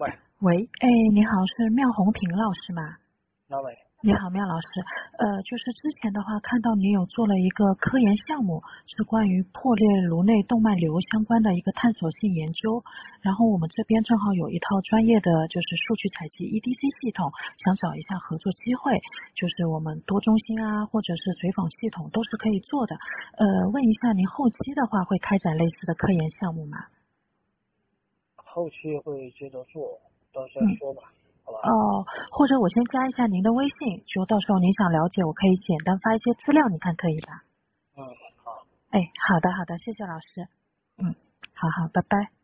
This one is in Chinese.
喂，你好，是妙红萍老师吗？ 喂， 你好，妙老师。就是之前的话，看到你有做了一个科研项目，是关于破裂颅内动脉瘤相关的一个探索性研究。然后我们这边正好有一套专业的就是数据采集 EDC 系统，想找一下合作机会，就是我们多中心啊，或者是随访系统都是可以做的。问一下您后期的话会开展类似的科研项目吗？ 后期会接着做，到时候说吧，好吧？ 或者我先加一下您的微信，就到时候您想了解，我可以简单发一些资料，你看可以吧？ 好。 好的，谢谢老师。好，拜拜。